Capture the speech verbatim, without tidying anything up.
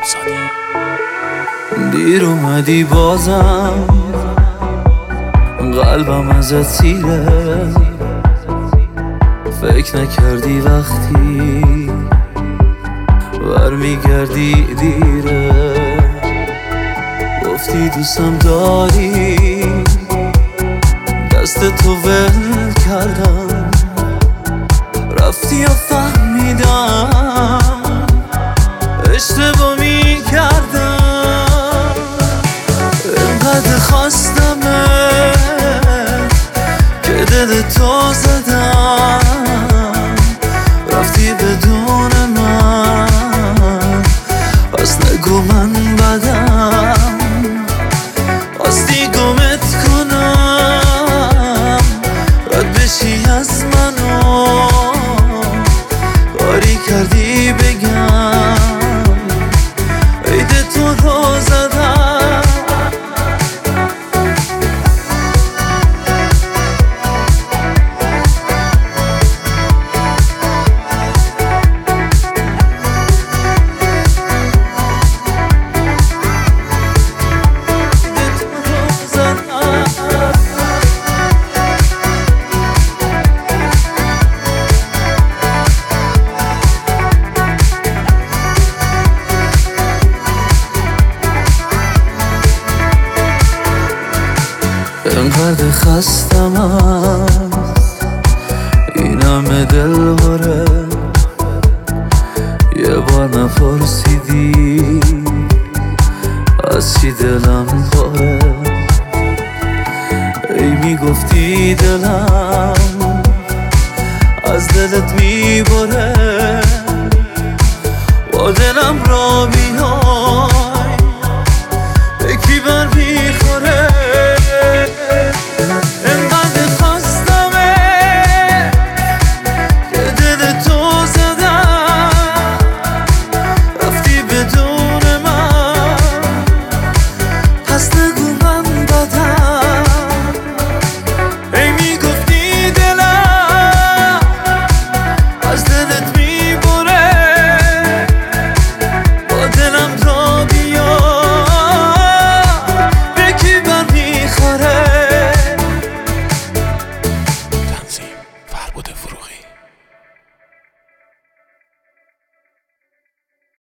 زاده. دیر اومدی بازم قلبم ازت سیره، فکر نکردی وقتی برمیگردی دیره. گفتی دوستم داری، دست تو ول کردم، رفتی و فهمیدم اشتباه میکردم. اینقدر خواستمت که دل تو زدم، رفتی بدون من، پس نگو من بدم. خواستی گمت کنم، رد بشی از منو، کاری کردی بگم عید تو رو زدم. اینقدر خستم از این همه دل باره، یه بار نپرسیدی از چی دلم پاره. ای میگفتی دلم از دلت میبره، با دلم را می